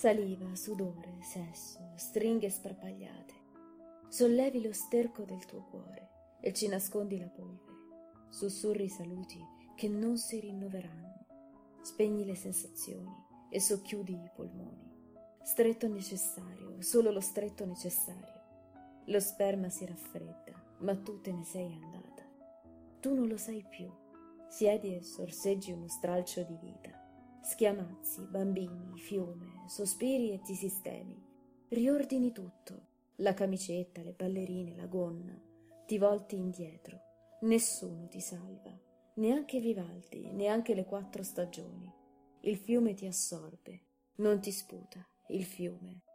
Saliva, sudore, sesso, stringhe sparpagliate. Sollevi lo sterco del tuo cuore e ci nascondi la polvere. Sussurri saluti che non si rinnoveranno. Spegni le sensazioni e socchiudi i polmoni. Stretto necessario, solo lo stretto necessario. Lo sperma si raffredda, ma tu te ne sei andata. Tu non lo sai più. Siedi e sorseggi uno stralcio di vita. Schiamazzi, bambini, fiume, sospiri e ti sistemi. Riordini tutto. La camicetta, le ballerine, la gonna. Ti volti indietro. Nessuno ti salva. Neanche Vivaldi, neanche le 4 stagioni. Il fiume ti assorbe. Non ti sputa, il fiume.